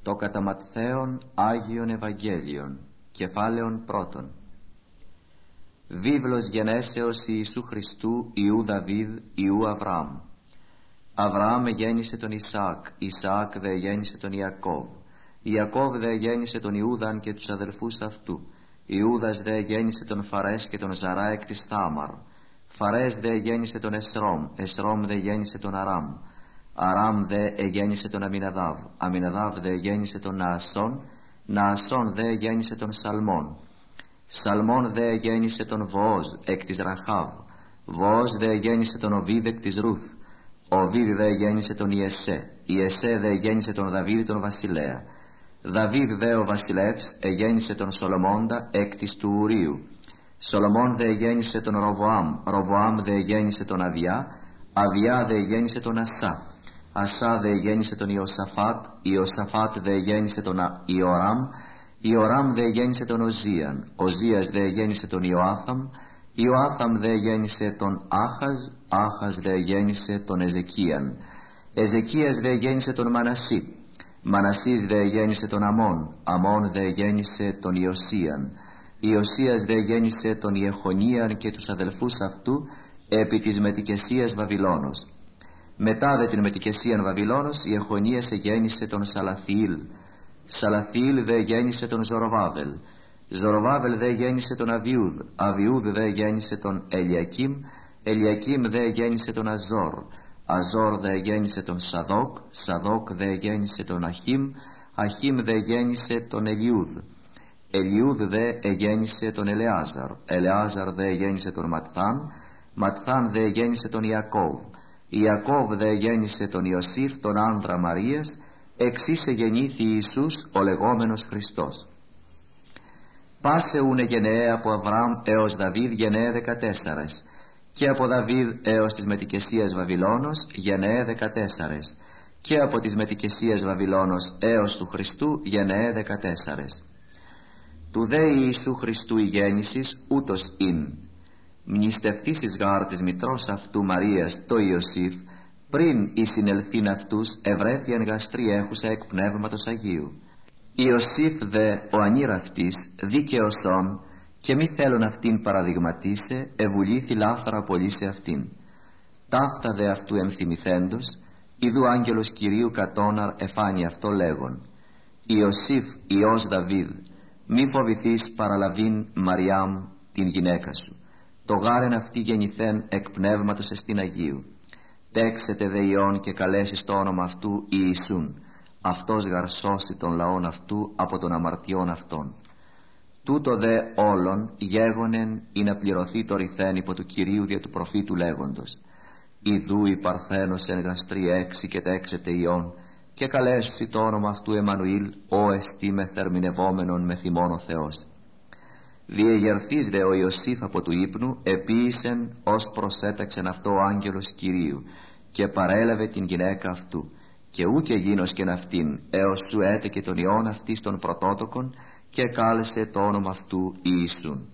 Το κατά Ματθαίον Άγιον Ευαγγέλιον, κεφάλαιον πρώτον. Βίβλος γενέσεως Ιησού Χριστού, Ιού Δαβίδ, Ιού Αβραάμ. Αβραάμ γέννησε τον Ισαάκ, Ισαάκ δε γέννησε τον Ιακώβ, Ιακώβ δε γέννησε τον Ιούδαν και τους αδελφούς αυτού, Ιούδας δε γέννησε τον Φαρές και τον Ζαρά εκ της Θάμαρ, Φαρές δε γέννησε τον Εσρόμ, Εσρόμ δε γέννησε τον Αράμ, Αράμ δε εγέννησε τον Αμιναδάβ, Αμιναδάβ δε γέννησε τον Ναασόν, Ναασόν δε γέννησε τον Σαλμόν, Σαλμόν δε γέννησε τον Βοόζ εκ της Ραχάβ, Βοόζ δε γέννησε τον Οβίδ εκ της Ρούθ, Οβίδ δε γέννησε τον Ιεσέ, Ιεσέ δε γέννησε τον Δαβίδ τον βασιλέα, Δαβίδ δε ο βασιλεύς εγέννησε τον Σολομώντα εκ της του Ουρίου, Σολομών δε γέννησε τον Ροβοάμ, Ροβοάμ δε γέννησε τον Αβιά, Αβιά δε γέννησε τον Ασά, Ασά δε γέννησε τον Ιωσαφάτ, Ιωσαφάτ δε γέννησε τον Ιωράμ, Ιωράμ δε γέννησε τον Οζίαν, Οζίας δε γέννησε τον Ιωάθαμ, Ιωάθαμ δε γέννησε τον Άχαζ, Άχαζ δε γέννησε τον Εζεκίαν, Εζεκίας δε γέννησε τον Μανασί, Μανασής δε γέννησε τον Αμών, Αμών δε γέννησε τον Ιωσίαν, Ιωσίας δε γέννησε τον Ιεχονίαν και τους αδελφούς αυτού επί της μετικεσίας Βαβυλώνος. Μετά δε την μετικεσίαν Βαβυλώνος Ιεχονίας εγέννησε τον Σαλαθιήλ, Σαλαθιήλ δε γέννησε τον Ζωροβάβελ, Ζωροβάβελ δε γέννησε τον Αβιούδ, Αβιούδ δε γέννησε τον Ελιακίμ, Ελιακίμ δε γέννησε τον Αζόρ, Αζόρ δε γέννησε τον Σαδόκ, Σαδόκ δε γέννησε τον Αχίμ, Αχίμ δε γέννησε τον Ελιούδ, Ελιούδ δε εγέννησε τον Ελεάζαρ, Ελεάζαρ δε γέννησε τον Ματθάν, Ματθάν δε γέννησε τον Ιακώβ, Ιακώβ δε γέννησε τον Ιωσήφ τον άνδρα Μαρίας, εξής εγεννήθη Ιησούς ο λεγόμενος Χριστός. Πάσε ούνε γενναίε από Αβραάμ έως Δαβίδ γενναίε 14, και από Δαβίδ έως της μετικεσίας Βαβυλώνος γενναίε 14, και από της μετικεσίας Βαβυλώνος έως του Χριστού γενναίε 14. Του δε Ιησού Χριστού η γέννησης ούτως ειν. Μνηστευθήσεις γάρ της μητρός αυτού Μαρίας το Ιωσήφ, πριν η συνελθήν αυτούς ευρέθιαν γαστρή έχουσα εκ Πνεύματος Αγίου. Ιωσήφ δε ο ανήραυτής δίκαιος και μη θέλουν αυτήν παραδειγματίσε, ευουλήθη λάθαρα πολύ σε αυτήν. Ταύτα δε αυτού ενθυμηθέντος, ιδού άγγελος Κυρίου κατώναρ εφάνει αυτό λέγον: Ιωσήφ Υιός Δαβίδ, μη φοβηθείς παραλαβήν Μαριάμ την γυναίκα σου, το γάρεν αυτή γεννηθέν εκ Πνεύματος εστίν Αγίου. Τέξετε δε Υιόν και καλέσει το όνομα αυτού Ιησούν, αυτός γαρσώσει τον λαόν αυτού από των αμαρτιών αυτών. Τούτο δε όλων γέγονεν ή να πληρωθεί το ρηθέν υπό του Κυρίου δια του προφήτου λέγοντος: Ιδού η παρθένος εν γαστρή έξι και τέξετε Υιόν και καλέσουσι το όνομα αυτού Εμμανουήλ, ο εστί με θερμινευόμενον με θυμόν ο Θεός. Διεγερθείς δε ο Ιωσήφ από του ύπνου επίησεν ως προσέταξεν αυτό ο άγγελος Κυρίου και παρέλαβε την γυναίκα αυτού, και ούκε γίνος και αυτήν έως σου έτεκε τον Υιόν αυτής των πρωτότοκων και κάλεσε το όνομα αυτού Ιησούν.